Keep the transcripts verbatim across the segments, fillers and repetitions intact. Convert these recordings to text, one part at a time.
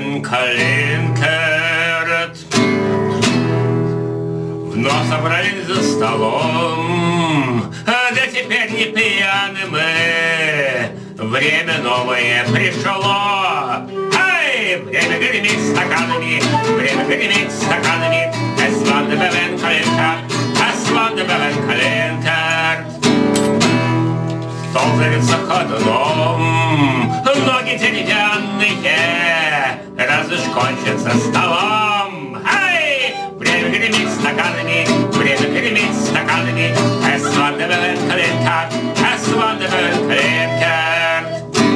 Бевен-Калинкерт. Вновь собрались за столом, да теперь не пьяны мы. Время новое пришло. Ай, время греметь стаканами, время греметь стаканами. Es war der Bevен-Kalinkert, es war der Bevен-Kalinkert. Стол зовется ходуном, ноги деревянные, разве ж кончится столом? Ай, время греметь стаканами, время греметь стаканами. Es war der Beven-Kalinkert, es war der Beven-Kalinkert.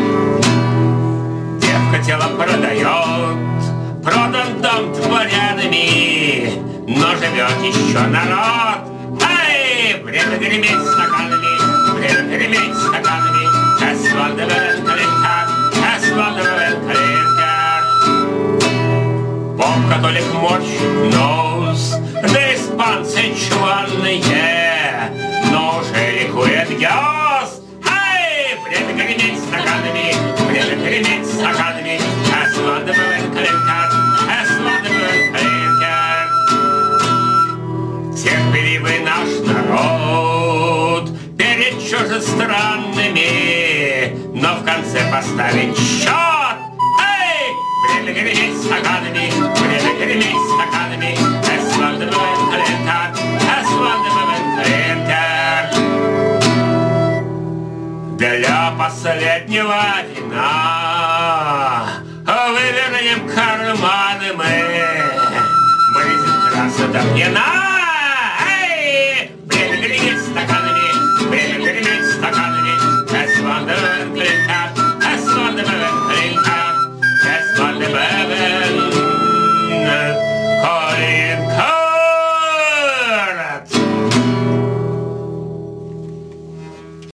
Девка тело продает, продан дом дворянами, но живет еще народ. Ай, время греметь стаканами, время греметь стаканами. Es war der Bevен-Kalinkert, es war der Beven-Kalinkert. Поп-католик морщит нос, да испанцы чванные, но уже ликует гёс. Ай, время греметь стаканами, время греметь стаканами. Es war der Beven-Kalinkert, es war der Beven-Kalinkert. Терпеливый наш народ перед чужестранными, но в конце поставить счет. Эй, время греметь стаканами, время греметь стаканами. Es war der Beven-Kalinkert, es war der Beven-Kalinkert. Для последнего вина вывернем карманы мы. Брызет красота пьяна.